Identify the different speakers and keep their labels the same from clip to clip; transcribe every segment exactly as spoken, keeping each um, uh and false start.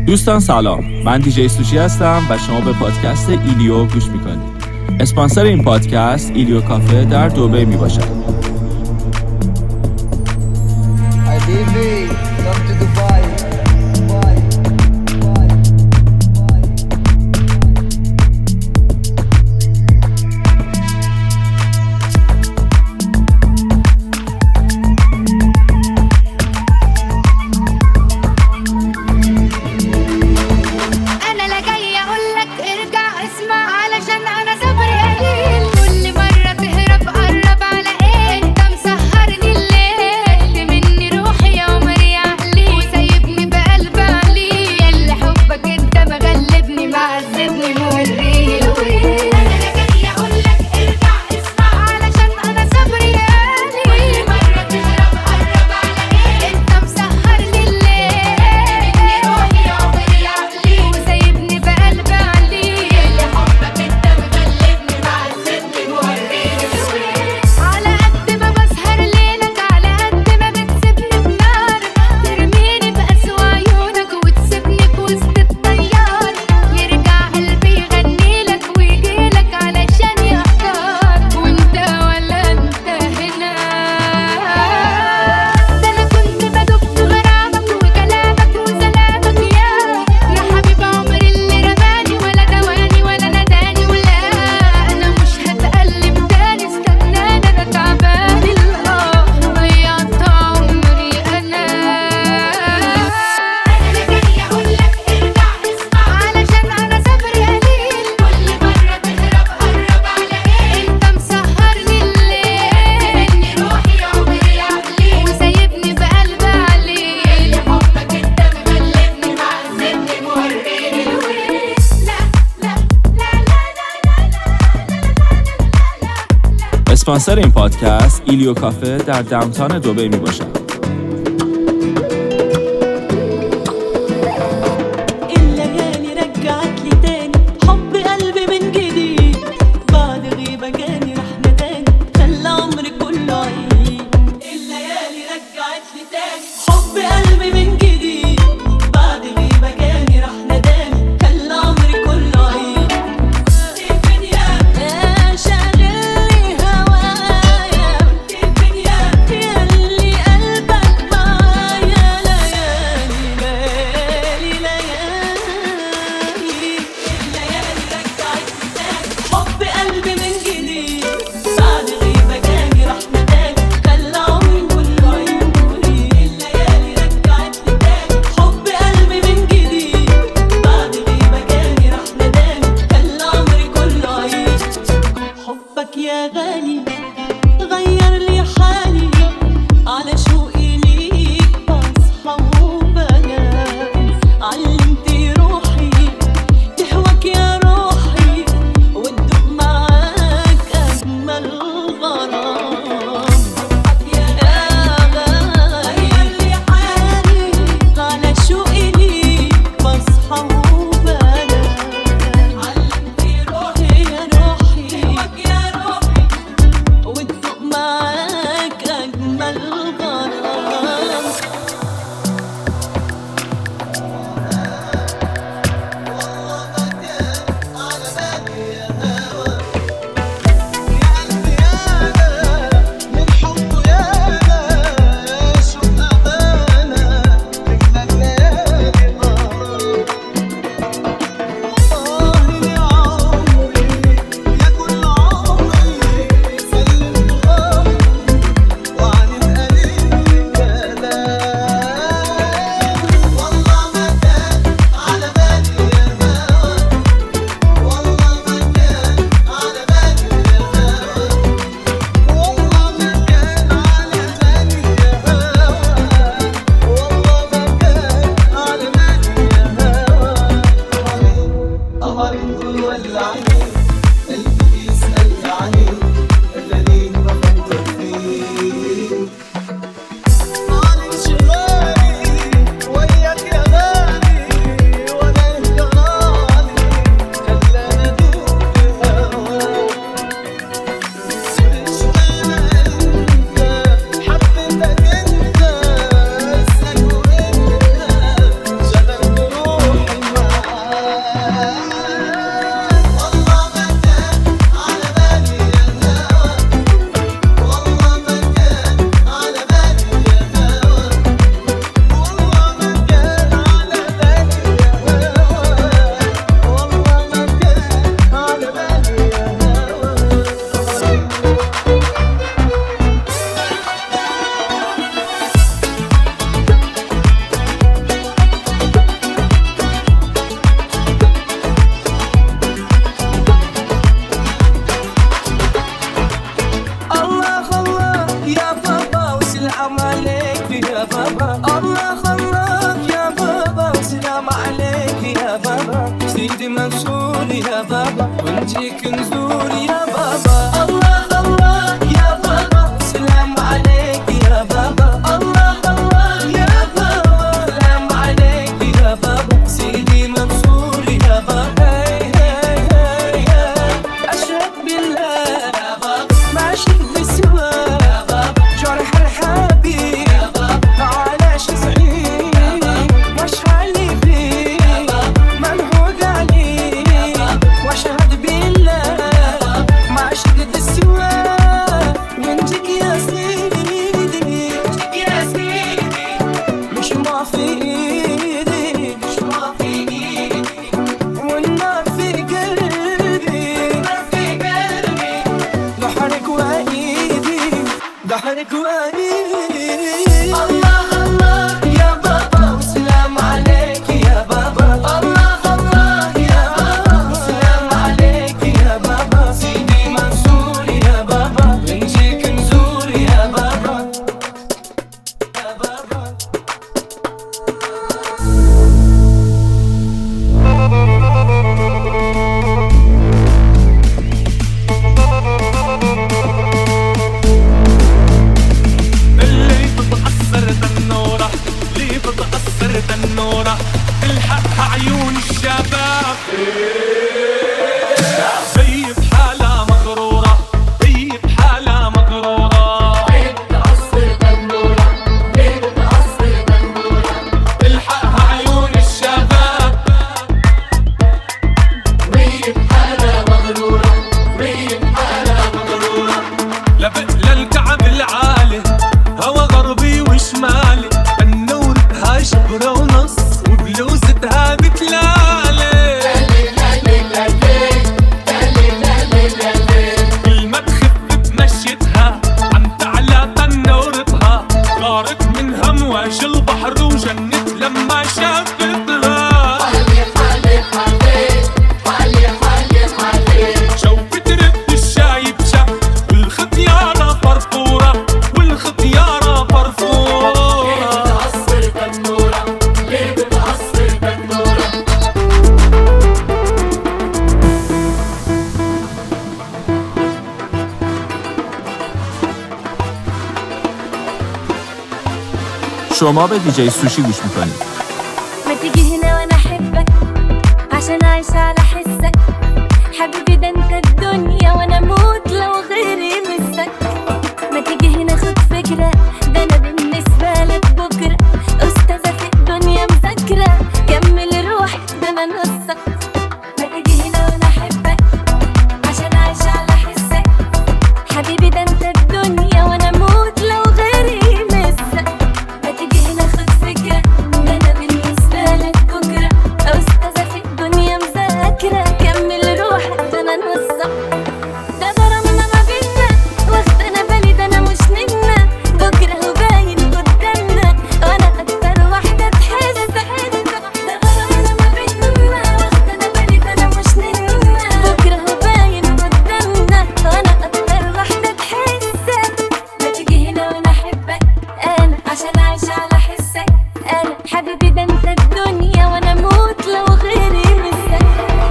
Speaker 1: دوستان سلام، من دیجی سوشی هستم و شما به پادکست ایلیو گوش میکنید. اسپانسر این پادکست ایلیو کافه در دبی می باشد. اسپانسر این پادکست ایلیو کافه در داونتاون دبی می باشد.
Speaker 2: شاغلني هوايا، ياللي سلام عليك يا بابا. الله خلاك يا بابا، سلام عليك يا بابا. سيدي منصور يا بابا، ونجيك نزور يا بابا. الله خلاك يا بابا، سلام عليك يا بابا. الله خلاك يا بابا، سلام عليك يا بابا. سيدي منصور يا بابا. أشهد بالله يا بابا، ما أشهد بسوى يا بابا. جرح الحبيب يا بابا، معلش سعيد وش خلي فيه منهوج عليه. وأشهد بالله ما أشهد بسوى. ونجيك يا سيدي، ونجيك يا سيدي، مش ما في إيدي، مش ما في إيدي. والنار في قلبي، النار في قلبي. ضحرك وإيدي، ضحرك وإيدي. الله الله يا بابا، وسلام عليك يا بابا. الله الله يا بابا، وسلام عليك يا بابا. سيدي منصور يا بابا، بنجيك نزور يا بابا يا بابا.
Speaker 3: اللي بتأثر تنورة، اللي بتأثر تنورة، الحقها عيون الشباب. هي بحالها مغرورة، هي بحالها مغرورة. ليه بتأثر تنورة، ليه بتأثر تنورة، الحقها عيون الشباب. وهي بحالها مغرورة، وهي بحالها مغرورة. لبق للكعب العالي، هوا غربي وشمالي. تنورتها شبرة ونص، وبلوزتها بتلالي. كل ما تخف بمشيتها، عم تعلى تنورتها. غارت من همواج البحر وجنت لما شافتها. شو بترد الشاي بشف، والختيارة فرفورة، والختيارة فرفورة. ليه بتأثر تنورة، ليه بتأثر تنورة.
Speaker 1: شما به دیجی سوشی گوش میکنید.
Speaker 4: ما تيجي هنا وانا احبك، عشان اعيش على حسك. حبيبي ده انت الدنيا، وانا اموت لو غيري مسك. ما تيجي هنا خد فكرة، ده انا بالنسبة لك بكرة استاذة في الدنيا مذاكرة. كمل روح، ده انا نصك. ما تيجي هنا وانا احبك، عشان اعيش على حسك. حبيبي ده انت الدنيا، وانا اموت لو غيري مسك. ما تيجي هنا خد فكرة، ده انا بالنسبة لك بكرة استاذة في الدنيا مذاكرة. كمل روحك، ده انا نصك. ده غرامنا ما بينا، واخد انا بالي، ده انا مش نجمة. بكرة هو باين قدامنا، وانا اكتر واحدة تحس. ده غرامنا ما بينا، واخد انا بالي، ده انا مش نجمة. بكرة هو باين قدامنا، وانا اكتر واحدة تحس. ما تيجي هنا وانا احبك انا، عشان اعيش على حسك. انا حبيبي ده انت الدنيا، وانا اموت لو غيري مسك.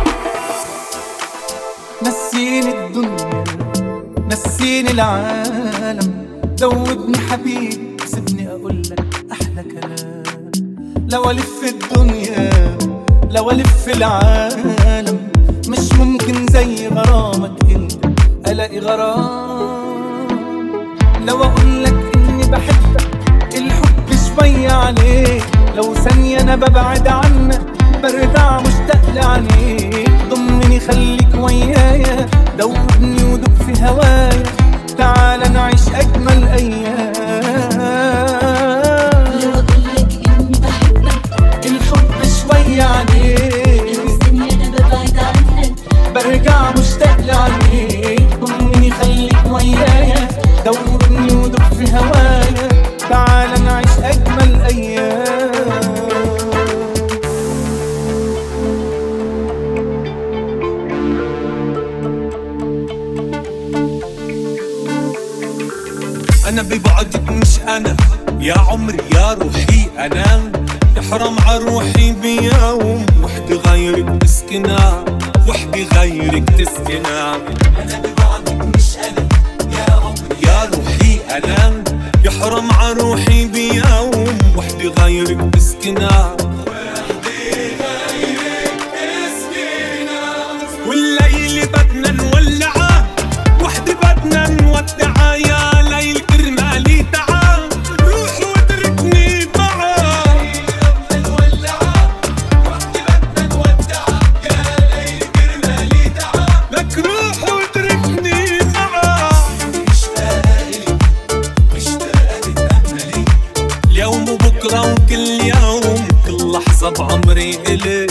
Speaker 2: نسيني الدنيا، نسيني العالم. دوبني حبيبي، سيبني اقولك احلى كلام. لو الف الدنيا، لو الف العالم، مش ممكن زي غرامك انت الاقي غرام. لو اقولك اني بحبك، الحب شوية عليك. لو ثانية انا ببعد عنك، برجع مشتاق لعينيك. ضمني خليك ويايا، دوبني ودوب في هوايا. تعال نعيش اجمل ايام.
Speaker 4: لو اقولك اني بحبك،
Speaker 2: الحب شوية عليك.
Speaker 4: لو ثانية انا ببعد عنك،
Speaker 2: برجع مشتاق لعينيك. ضمني خليك ويايا، دوبني ودوب في هوايا. تعال نعيش اجمل ايام.
Speaker 3: انا ببعد يا عمري يا روحي أنا يحرم عروحي بيوم وحدي غيرك تسكنها وحدي غيرك تسكنها أنا ببعدك مش أنا يا عمري يا روحي أنا يحرم عروحي بيوم وحدي غيرك تسكنها وحدي غيرك تسكنها والليل بدنا نولعه وحدي بدنا نودعه يا ليل كرمالي تعال روح واتركني معاه بدنا نولعه وحدي بدنا نودعه يا ليل كرمالي تعال لك روح واتركني معاه مشتاقة إلي مشتاقة تتأملي اليوم وبكرة وكل يوم كل لحظة بعمري إلي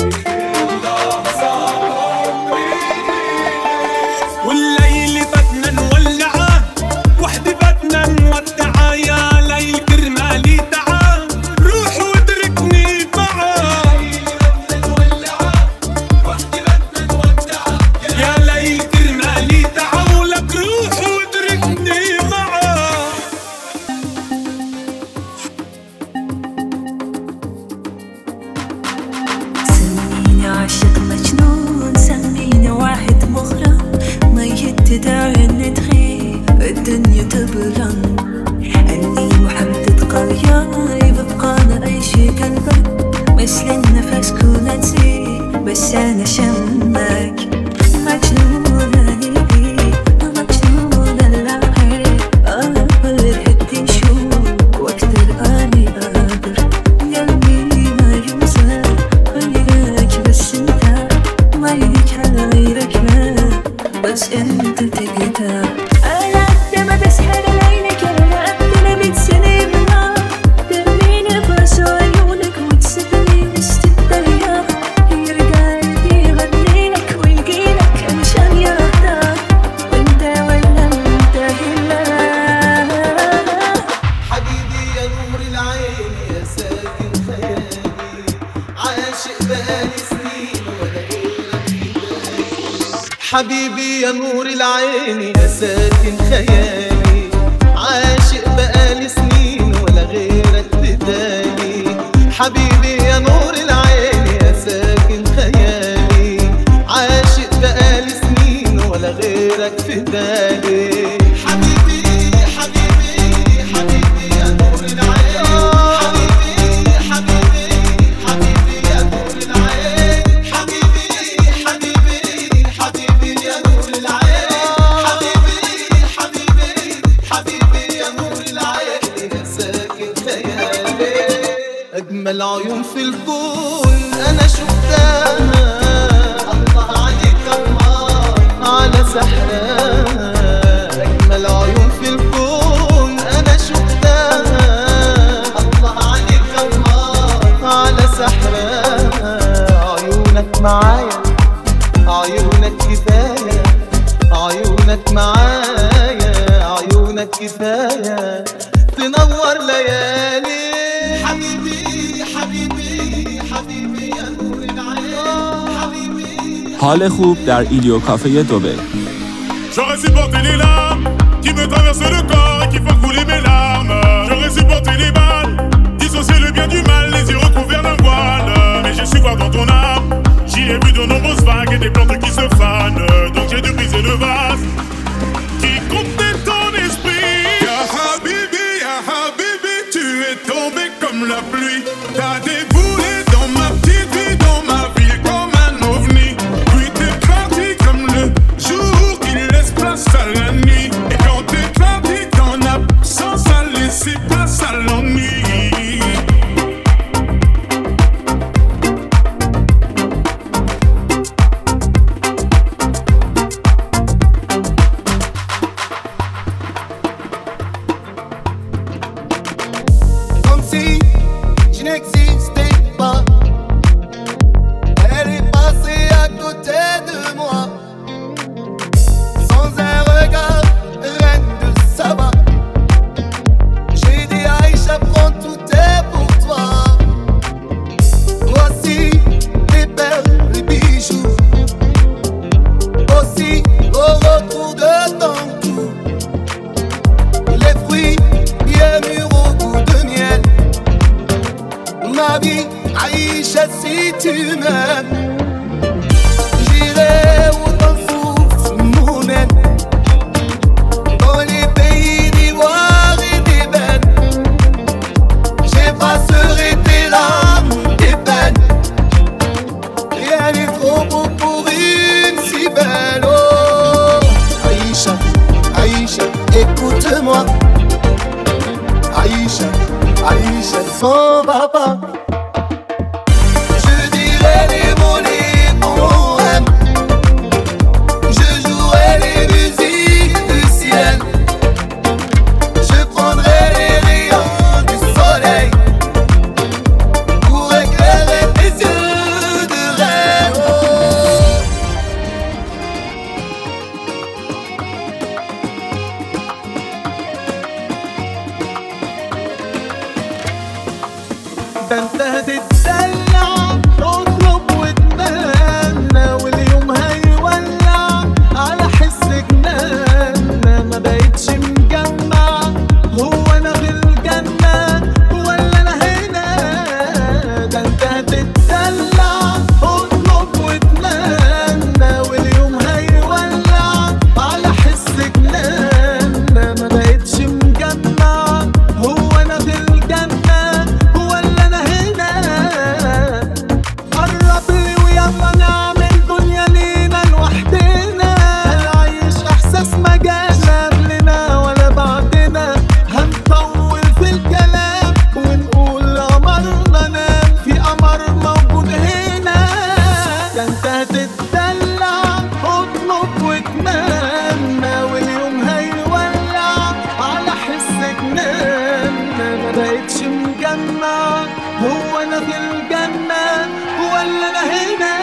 Speaker 3: والليل بدنا نولعه وحدي بدنا نودعه يا ليل كرمالي تعال روح واتركني معاه بدنا نولعه وحدي بدنا نودعه يا ليل كرمالي تعال ولك روح واتركني معاه
Speaker 5: سميني عاشق مجنون سميني واحد مغرم ميت تدعي ندخي الدنيا تبرم أني محدد قرية يبقى نعيش قلبك مثل النفس كون نسي بس أنا شمك مجنونة لي مجنونة للعين أنا فرحتي شوق وأكتر أني أقدر قلبي ما ينسى غيرك بس انت ما يليك على غيرك ما بس انت تقدر انا قد ما بسحر عينك انا قد ما بتسني بالنار ترميني برس عيونك وتسيبني وسط الدنيا يرجع قلبي يغنيلك ويجيلك عشان يرضاك وانت ولا انت هلا
Speaker 2: حبيبي يا نور العين يا ساكن خيالي عاشق بقالي سنين ولا غيرك في بالي حبيبي يا نور العين يا ساكن خيالي عاشق بقالي سنين ولا غيرك في بالي حبيبي يا نور العين يا ساكن خيالي عاشق بقالي سنين ولا غيرك في بالي حبيبي حبيبي حبيبي يا نور العين حبيبي حبيبي حبيبي يا نور العين حبيبي حبيبي حبيبي يا نور العين حبيبي حبيبي حبيبي يا نور العين يا ساكن خيالي أجمل عيون في الكون أنا شفتها الله عليك الله على سحرها أجمل عيون في الكون أنا شفتها الله عليك الله على سحرها عيونك معايا عيونك كفاية عيونك معايا عيونك كفاية تنور ليالي حبيبي حبيبي حبيبي يا نور العين حبيبي
Speaker 1: حال خوب در ایلیو کافه دبی.
Speaker 6: J'aurais supporté les larmes qui me traversent le corps et qui font couler mes larmes. J'aurais supporté les balles, dissocier le bien du mal, les yeux recouverts d'un voile. Mais j'ai su voir dans ton âme, j'y ai vu de nombreuses vagues et des plantes qui se fanent. Donc j'ai dû briser le vase qui contenait ton esprit. Ya Habibi, ya Habibi, tu es tombé comme la pluie. T'as déboulé dans ma petite vie, dans ma ville comme un ovni. Puis t'es parti comme le jour qui laisse place à la nuit. Et quand t'es parti, ton absence a laissé place à l'ennui.
Speaker 2: Comme si je n'existais pas. Elle est passée à côté de moi. Sans un regard, reine de Saba. J'ai dit Aïcha, prends tout est pour toi. Voici les perles, les bijoux. Aussi au retour de ton cou. Les fruits bien mûrs au goût de miel.
Speaker 7: ma vie, Aïcha si tu m'aimes. J'irai où ton souffle nous mène, dans les pays d'ivoire et d'ébène. J'effacerai tes larmes, tes peines. Rien n'est trop beau pour une si belle. Oh Aïcha, Aïcha, écoute-moi. Aïcha, Aïcha, son papa. Je dirai les mots, les poèmes. Je jouerai les musiques du ciel. Je prendrai les rayons du soleil pour éclairer tes yeux de rêve.
Speaker 8: ده انت هتتدلع اطلب واتمنى واليوم هيولع على حس جنان. ما بقتش مجمع هو انا في الجنة ولا انا هنا. ده انت هتتدلع اطلب واتمنى واليوم هيولع على حس جنان. ما بقتش مجمع هو انا في الجنة ولا انا هنا. قرب لي ويلا نعمل دنيا لينا لوحدنا. هنعيش احساس ما جاش قبلنا ولا بعدنا. هنطول في الكلام ونقول قمرنا نام في قمر موجود هنا. ده انت هتتدلع اطلب واتمنى واليوم هيولع على حس جنان. ما بقتش مجمع هو انا في الجنة ولا انا هنا.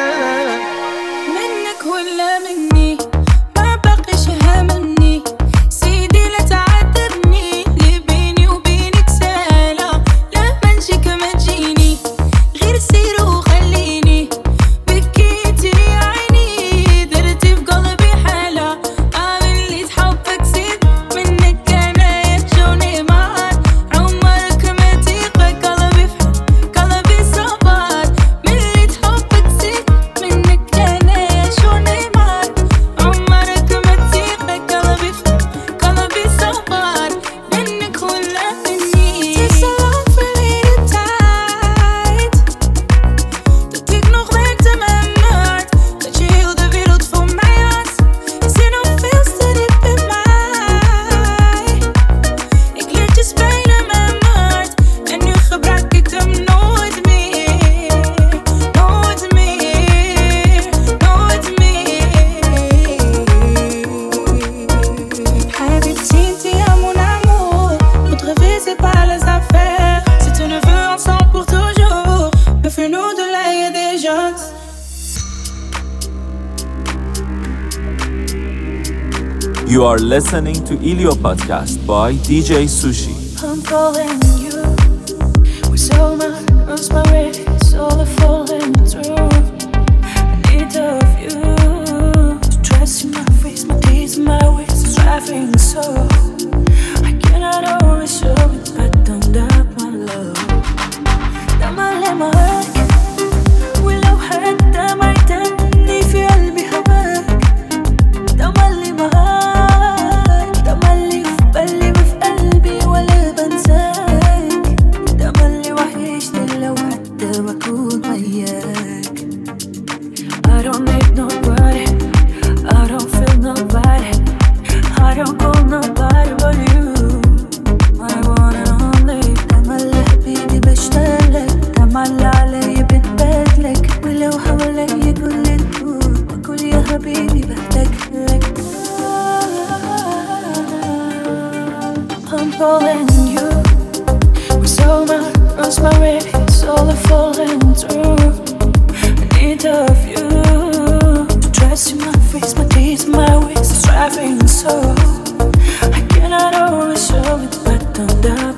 Speaker 9: منك ولا مني ما بقيش هاممني. سيدي لا تعاتبني اللي بيني وبينك سالة. لا منجيك ما تجيني غير سير وخليني. بكيتي عيني درتي في قلبي حالة. عامل حبك زيد منك انا يجوني معاك. عمرك ما تيقى قلبي في قلبي صبر. من اللي حبك زيد منك انا يجوني معاك. عمرك ما تيقى قلبي في قلبي صبر. منك ولا مني. Takes so long for me to tide. Dat ik nog werkte met mijn hart. Dat je heel de wereld voor mij had. Je zit nog veel te diep in mij. Ik leer je spelen met mijn hart. En nu gebruik ik hem nooit meer. Nooit meer. Nooit meer. Habibti, ti à mon amour. Notre vie c'est pas les affaires. Si tu ne veux ensemble pour toujours, me fais-nous de l'ail et des gens.
Speaker 1: You are listening to Ilio Podcast by D J Sushi.
Speaker 5: I'm calling you with so much inspiration, all the falling through. I need of you to trust in my face, my deeds, my ways, striving so. I cannot always show it, but don't doubt my love. Don't let my heart ولو حتى ما يتمني في قلبي هواك. تملي معاك، تملي في بالي وفي قلبي ولا بنساك. تملي وحشني لو حتى بكون وياك. I don't need nobody, I don't feel nobody, I don't call nobody but you. My one and only. تملي حبيبي بشتاقلك، تملي علي بتبادلك. ولو حواليا كل النور بقول يا حبيبي بحتاجلك. I'm calling you with so much inspiration, all the falling through. I need of you to trust in my face, my deeds, my ways, striving so. I cannot always show it, but don't doubt